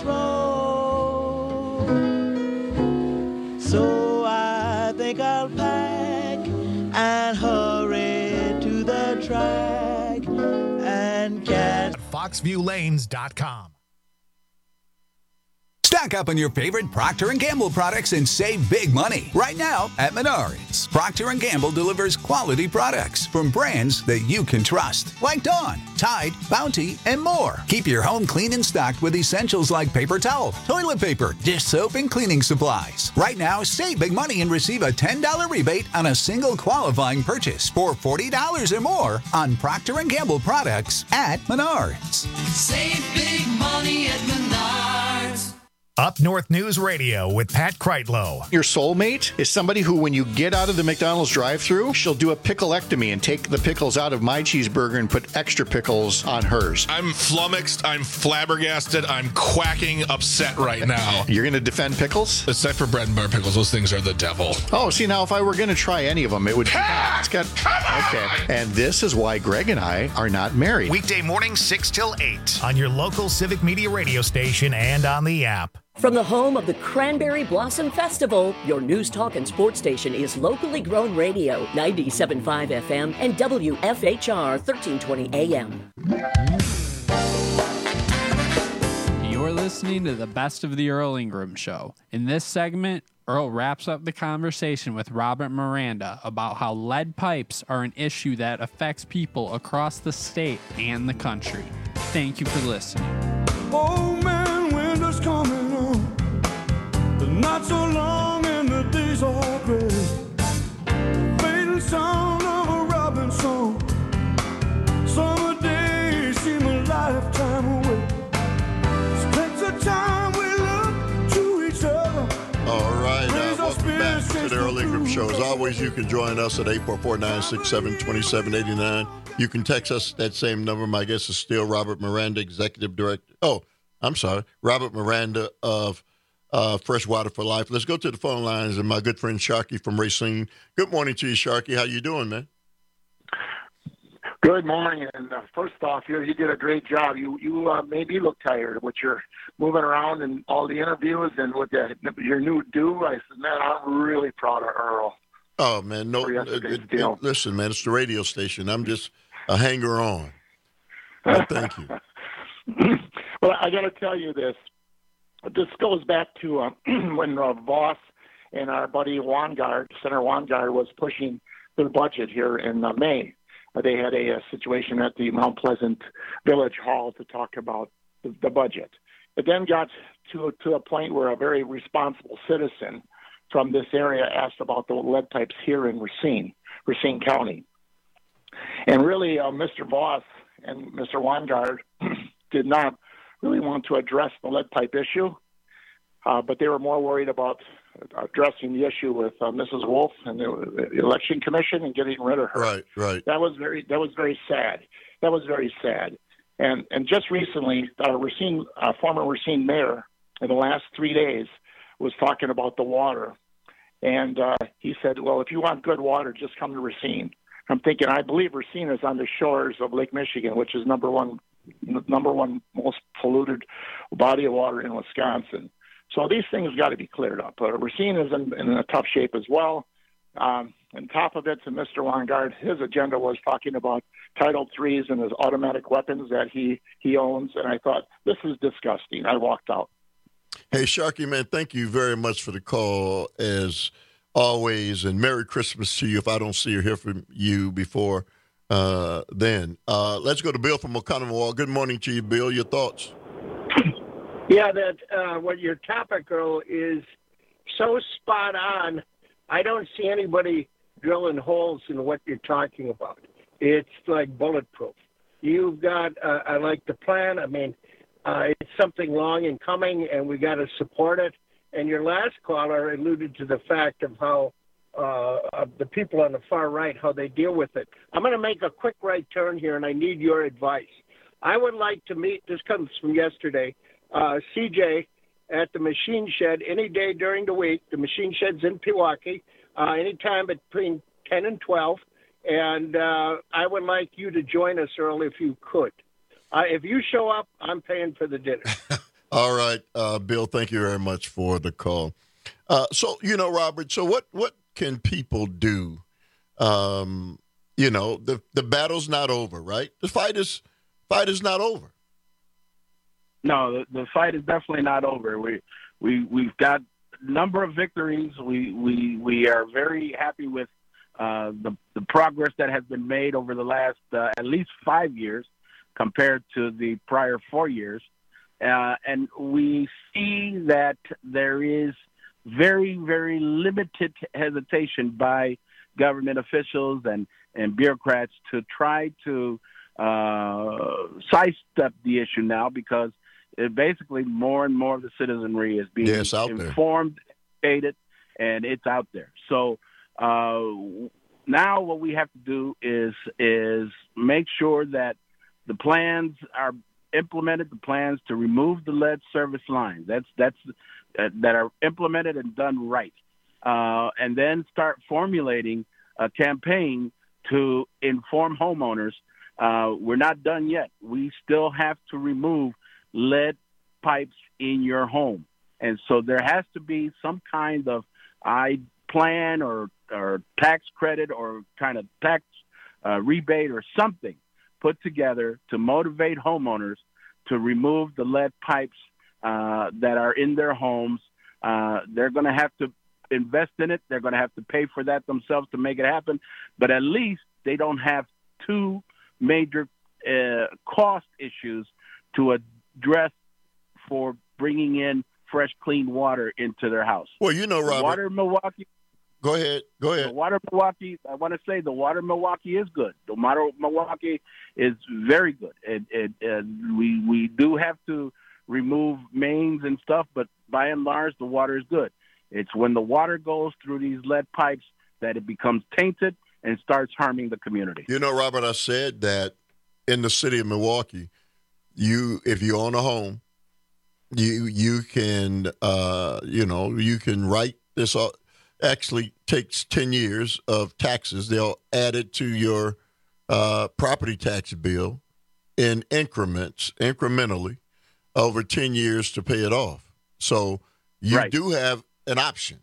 roam, so I think I'll pack and hurry to the track and catch fox view lanes dot com. Stock up on your favorite Procter and Gamble products and save big money right now at Menards. Procter and Gamble delivers quality products from brands that you can trust, like Dawn, Tide, Bounty, and more. Keep your home clean and stocked with essentials like paper towel, toilet paper, dish soap, and cleaning supplies. Right now, save big money and receive a ten dollars rebate on a single qualifying purchase for forty dollars or more on Procter and Gamble products at Menards. Save big money at Menards. Up North News Radio with Pat Kreitlow. Your soulmate is somebody who, when you get out of the McDonald's drive-thru, she'll do a pickleectomy and take the pickles out of my cheeseburger and put extra pickles on hers. I'm flummoxed. I'm flabbergasted. I'm quacking upset right now. You're going to defend pickles? Except for bread and butter pickles. Those things are the devil. Oh, see, now if I were going to try any of them, it would... Ah, it's got, come on! Okay. And this is why Greg and I are not married. Weekday mornings, six till eight on your local Civic Media radio station and on the app. From the home of the Cranberry Blossom Festival, your news talk and sports station is locally grown radio, ninety-seven point five F M and W F H R thirteen twenty A M. You're listening to the Best of the Earl Ingram Show. In this segment, Earl wraps up the conversation with Robert Miranda about how lead pipes are an issue that affects people across the state and the country. Thank you for listening. Oh man, winter's coming on. Not so long and the days are gray. Fading sound of a robin song. Summer days seem a lifetime away. Spent the time we look to each other. All right, uh, welcome back to the Earl Ingram Show. As always, you can join us at eight four four, nine six seven, two seven eight nine. You can text us that same number. My guest is still Robert Miranda, Executive Director. Oh, I'm sorry, Robert Miranda of Uh, Freshwater for Life. Let's go to the phone lines and my good friend Sharky from Racine. Good morning to you, Sharky. How you doing, man? Good morning. And uh, first off, you you did a great job. You you uh, made me look tired with your moving around and all the interviews and with the, your new do. I said, man, I'm really proud of Earl. Oh man, no. It, it, it, listen, man, it's the radio station. I'm just a hanger on. Well, thank you. Well, I got to tell you this. This goes back to uh, when uh, Voss and our buddy Wangard, Senator Wangard, was pushing their budget here in uh, May. Uh, they had a, a situation at the Mount Pleasant Village Hall to talk about the, the budget. It then got to to a point where a very responsible citizen from this area asked about the lead pipes here in Racine, Racine County. And really, uh, Mister Voss and Mister Wangard did not really want to address the lead pipe issue, uh, but they were more worried about addressing the issue with uh, Missus Wolf and the, the election commission and getting rid of her. Right, right. That was very that was very sad. That was very sad. And and just recently, uh, Racine, uh, former Racine mayor, in the last three days, was talking about the water, and uh, he said, "Well, if you want good water, just come to Racine." I'm thinking, I believe Racine is on the shores of Lake Michigan, which is number one. number one most polluted body of water in Wisconsin. So these things got to be cleared up. Uh, Racine is in, in a tough shape as well. Um, on top of it, to Mister Wangard, his agenda was talking about Title threes and his automatic weapons that he, he owns, and I thought, this is disgusting. I walked out. Hey, Sharky, man, thank you very much for the call, as always, and Merry Christmas to you if I don't see or hear from you before Uh, then uh, let's go to Bill from Oconomowoc. Good morning to you, Bill. Your thoughts? Yeah, that uh, what your topic, Earl, is so spot on. I don't see anybody drilling holes in what you're talking about. It's like bulletproof. You've got, uh, I like the plan. I mean, uh, it's something long in coming, and we got to support it. And your last caller alluded to the fact of how Uh, of the people on the far right, how they deal with it. I'm going to make a quick right turn here, and I need your advice. I would like to meet, this comes from yesterday, uh, C J at the Machine Shed any day during the week. The Machine Shed's in Pewaukee, uh, anytime between ten and twelve. And uh, I would like you to join us, Earl, if you could. Uh, if you show up, I'm paying for the dinner. All right, uh, Bill, thank you very much for the call. Uh, so, you know, Robert, so what, what can people do? Um, you know, the the battle's not over, right? The fight is fight is not over. No, the, the fight is definitely not over. We we we've got a number of victories. We we we are very happy with uh, the the progress that has been made over the last uh, at least five years compared to the prior four years, uh, and we see that there is very very limited hesitation by government officials and, and bureaucrats to try to uh, sidestep the issue now, because it basically more and more of the citizenry is being yes, informed, educated, and it's out there. So uh, now what we have to do is is make sure that the plans are implemented, the plans to remove the lead service lines. That's that's uh, that are implemented and done right. Uh, and then start formulating a campaign to inform homeowners. Uh, we're not done yet. We still have to remove lead pipes in your home. And so there has to be some kind of I plan or, or tax credit or kind of tax uh, rebate or something put together to motivate homeowners to remove the lead pipes uh, that are in their homes. Uh, they're going to have to invest in it. They're going to have to pay for that themselves to make it happen. But at least they don't have two major uh, cost issues to address for bringing in fresh, clean water into their house. Well, you know, Robert. The water in Milwaukee. Go ahead. Go ahead. The water in Milwaukee, I want to say the water in Milwaukee is good. The water in Milwaukee is very good. It, it, it, we, we do have to remove mains and stuff, but by and large, the water is good. It's when the water goes through these lead pipes that it becomes tainted and starts harming the community. You know, Robert, I said that in the city of Milwaukee, you if you own a home, you you can uh, you know you can write this. Uh, actually, takes ten years of taxes. They'll add it to your uh, property tax bill in increments, incrementally, over ten years to pay it off. So you right. do have an option.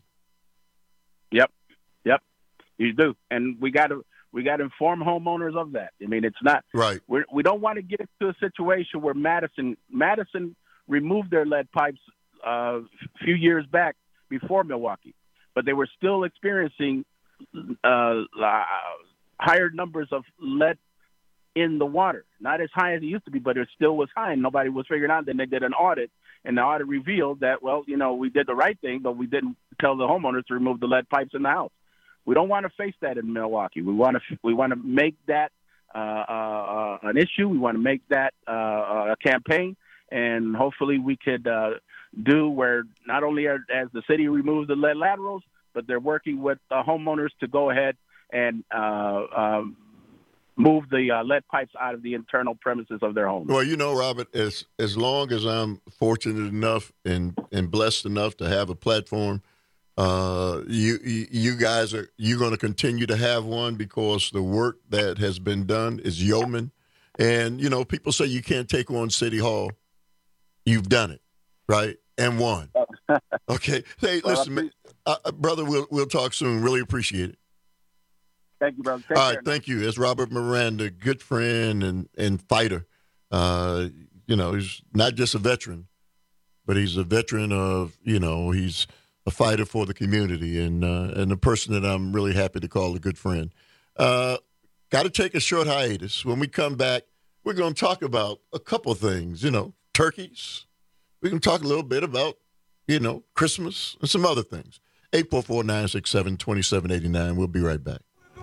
Yep, yep, you do, and we got to we got to inform homeowners of that. I mean, it's not right. We're, we don't want to get into a situation where Madison Madison removed their lead pipes uh, a few years back before Milwaukee, but they were still experiencing uh, uh, higher numbers of lead in the water. Not as high as it used to be, but it still was high, and nobody was figuring out. Then they did an audit, and the audit revealed that, well, you know, we did the right thing, but we didn't tell the homeowners to remove the lead pipes in the house. We don't want to face that in Milwaukee. We want to we want to make that uh, uh, an issue. We want to make that uh, a campaign, and hopefully we could uh, do where not only are, as the city removes the lead laterals, but they're working with uh, homeowners to go ahead and uh, um, move the uh, lead pipes out of the internal premises of their homes. Well, you know, Robert, as as long as I'm fortunate enough and, and blessed enough to have a platform, uh, you you guys are you're going to continue to have one, because the work that has been done is yeoman. And you know, people say you can't take on City Hall. You've done it, right? And won. Okay. Hey, well, listen, uh, brother, we'll we'll talk soon. Really appreciate it. Thank you, brother. Take All care. right, thank you. That's Robert Miranda, good friend and, and fighter. Uh, you know, he's not just a veteran, but he's a veteran of, you know, he's a fighter for the community, and uh, and a person that I'm really happy to call a good friend. Uh, got to take a short hiatus. When we come back, we're going to talk about a couple of things, you know, turkeys. We can talk a little bit about, you know, Christmas and some other things. eight four four, nine six seven, two seven eight nine. We'll be right back.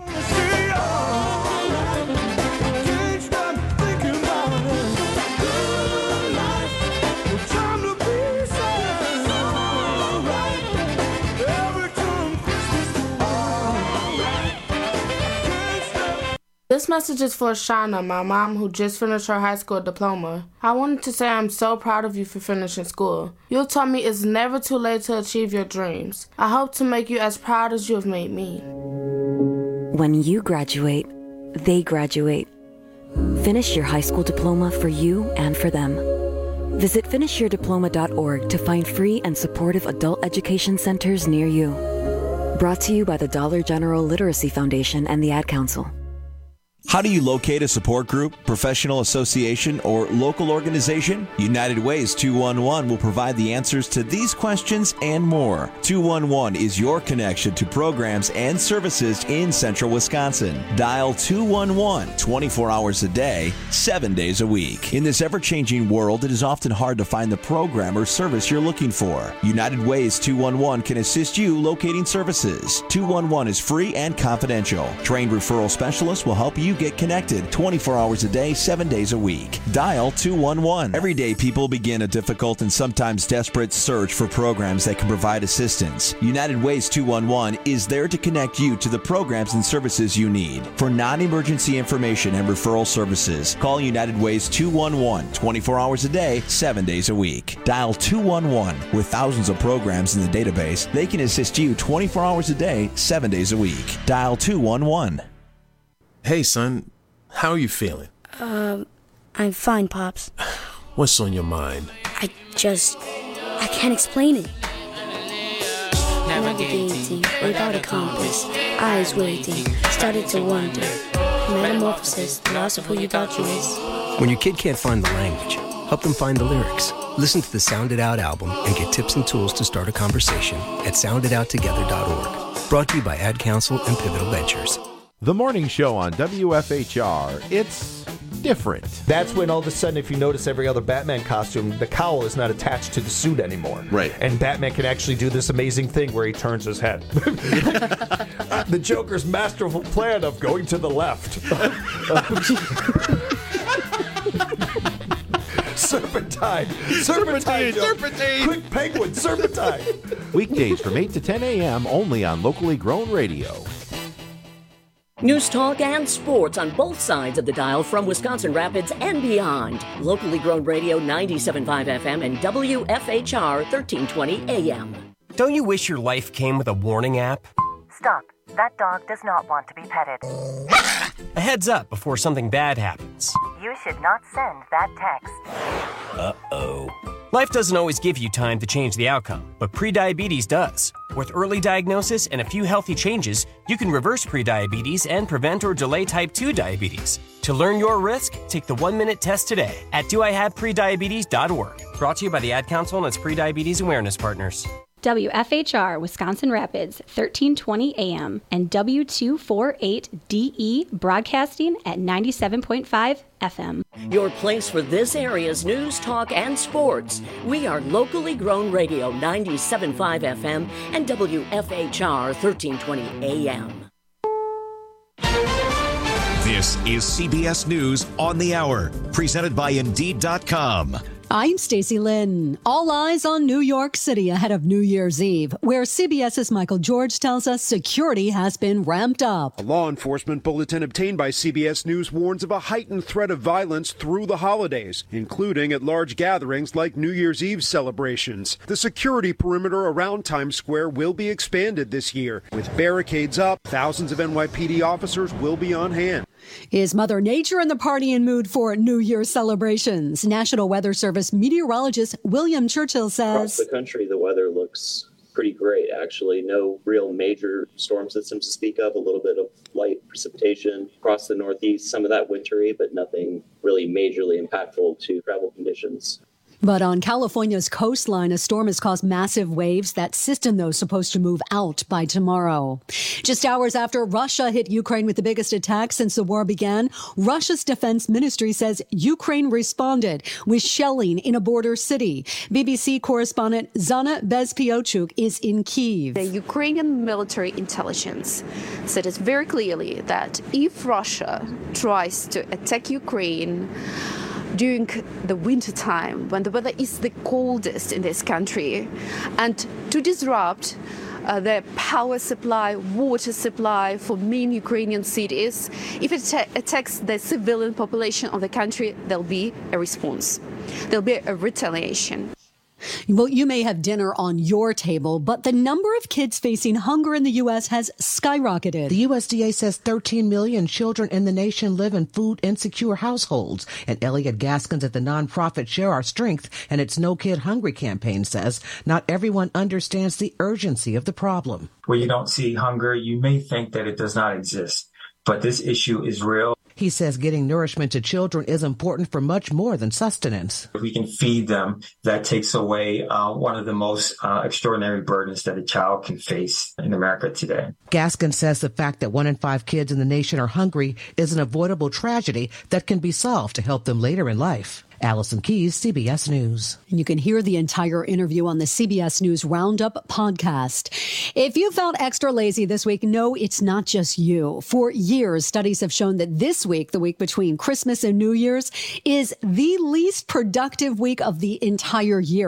This message is for Shauna, my mom, who just finished her high school diploma. I wanted to say I'm so proud of you for finishing school. You taught me it's never too late to achieve your dreams. I hope to make you as proud as you have made me. When you graduate, they graduate. Finish your high school diploma for you and for them. Visit finish your diploma dot org to find free and supportive adult education centers near you. Brought to you by the Dollar General Literacy Foundation and the Ad Council. How do you locate a support group, professional association, or local organization? United Ways two one one will provide the answers to these questions and more. two one one is your connection to programs and services in central Wisconsin. Dial two one one twenty-four hours a day, seven days a week. In this ever-changing world, it is often hard to find the program or service you're looking for. United Ways two one one can assist you locating services. two one one is free and confidential. Trained referral specialists will help you get connected twenty-four hours a day, seven days a week. Dial two one one. Every day, people begin a difficult and sometimes desperate search for programs that can provide assistance. United Ways two one one is there to connect you to the programs and services you need. For non-emergency information and referral services, call United Ways two one one twenty-four hours a day, seven days a week. Dial two one one. With thousands of programs in the database, they can assist you twenty-four hours a day, seven days a week. Dial two one one. Hey, son. How are you feeling? Um, I'm fine, Pops. What's on your mind? I just... I can't explain it. Navigating without a compass, eyes waiting, started to wonder. Metamorphosis, the loss of who you thought you was. When your kid can't find the language, help them find the lyrics. Listen to the Sound It Out album and get tips and tools to start a conversation at sound it out together dot org. Brought to you by Ad Council and Pivotal Ventures. The morning show on W F H R, it's different. That's when all of a sudden, if you notice every other Batman costume, the cowl is not attached to the suit anymore. Right. And Batman can actually do this amazing thing where he turns his head. The Joker's masterful plan of going to the left. Serpentine. Serpentine. Serpentine. Quick penguin. Serpentine. Weekdays from eight to ten a.m. only on Locally Grown Radio. News talk and sports on both sides of the dial from Wisconsin Rapids and beyond. Locally Grown Radio ninety-seven point five F M and W F H R thirteen twenty A M. Don't you wish your life came with a warning app? Stop. That dog does not want to be petted. A heads up before something bad happens. You should not send that text. Uh-oh. Life doesn't always give you time to change the outcome, but prediabetes does. With early diagnosis and a few healthy changes, you can reverse prediabetes and prevent or delay type two diabetes. To learn your risk, take the one-minute test today at do I have prediabetes dot org. Brought to you by the Ad Council and its prediabetes awareness partners. W F H R Wisconsin Rapids, thirteen twenty A M, and W two forty-eight D E broadcasting at ninety-seven point five F M. Your place for this area's news, talk, and sports. We are Locally Grown Radio ninety-seven point five F M and W F H R thirteen twenty A M. This is C B S News on the Hour, presented by Indeed dot com. I'm Stacey Lynn. All eyes on New York City ahead of New Year's Eve, where CBS's Michael George tells us security has been ramped up. A law enforcement bulletin obtained by C B S News warns of a heightened threat of violence through the holidays, including at large gatherings like New Year's Eve celebrations. The security perimeter around Times Square will be expanded this year. With barricades up, thousands of N Y P D officers will be on hand. Is Mother Nature in the partying mood for New Year's celebrations? National Weather Service meteorologist William Churchill says. Across the country, the weather looks pretty great, actually. No real major storm systems to speak of, a little bit of light precipitation across the Northeast, some of that wintry, but nothing really majorly impactful to travel conditions. But on California's coastline, a storm has caused massive waves. That system, though, is supposed to move out by tomorrow. Just hours after Russia hit Ukraine with the biggest attack since the war began, Russia's defense ministry says Ukraine responded with shelling in a border city. B B C correspondent Zana Bezpiochuk is in Kyiv. The Ukrainian military intelligence said it very clearly that if Russia tries to attack Ukraine during the winter time, when the weather is the coldest in this country, and to disrupt uh, the power supply, water supply for main Ukrainian cities, if it ta- attacks the civilian population of the country, there'll be a response. There'll be a retaliation. Well, you may have dinner on your table, but the number of kids facing hunger in the U S has skyrocketed. The U S D A says thirteen million children in the nation live in food insecure households. And Elliot Gaskins at the nonprofit Share Our Strength and its No Kid Hungry campaign says not everyone understands the urgency of the problem. Where you don't see hunger, you may think that it does not exist, but this issue is real. He says getting nourishment to children is important for much more than sustenance. If we can feed them, that takes away uh, one of the most uh, extraordinary burdens that a child can face in America today. Gaskin says the fact that one in five kids in the nation are hungry is an avoidable tragedy that can be solved to help them later in life. Allison Keyes, C B S News. And you can hear the entire interview on the C B S News Roundup podcast. If you felt extra lazy this week, no, it's not just you. For years, studies have shown that this week, the week between Christmas and New Year's, is the least productive week of the entire year.